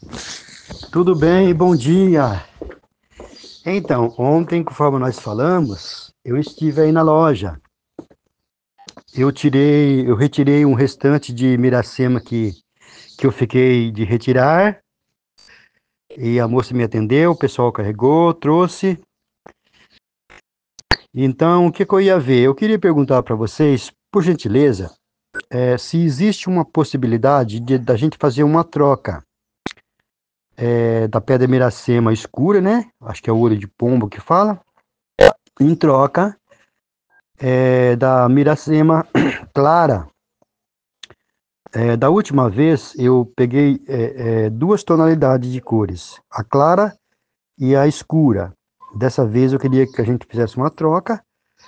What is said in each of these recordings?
Tudo bem, bom dia. Então, ontem, conforme nós falamos, eu estive aí na loja. Eu retirei um restante de Miracema que eu fiquei de retirar e a moça me atendeu, o pessoal carregou, trouxe. Então, o que que eu ia ver? Eu queria perguntar para vocês, por gentileza, se existe uma possibilidade da gente fazer uma troca da pedra Miracema escura, né? Acho que é o olho de pombo que fala, em troca da Miracema clara. Da última vez eu peguei duas tonalidades de cores, a clara e a escura. Dessa vez eu queria que a gente fizesse uma troca.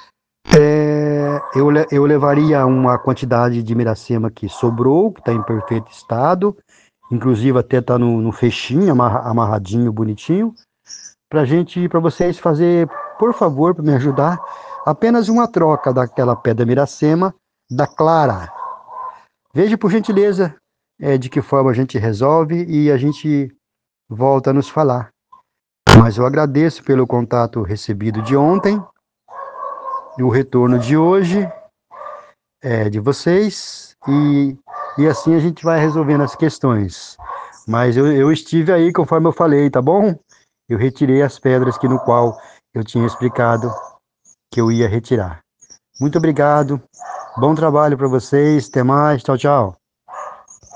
Eu levaria uma quantidade de Miracema que sobrou, que está em perfeito estado, inclusive até está no fechinho, amarradinho, bonitinho, para vocês fazer, por favor, para me ajudar, apenas uma troca daquela pedra Miracema da clara. Veja, por gentileza, de que forma a gente resolve e a gente volta a nos falar. Mas eu agradeço pelo contato recebido de ontem e o retorno de hoje de vocês e assim a gente vai resolvendo as questões. Mas eu estive aí, conforme eu falei, tá bom? Eu retirei as pedras que no qual eu tinha explicado que eu ia retirar. Muito obrigado, bom trabalho para vocês, até mais, tchau, tchau.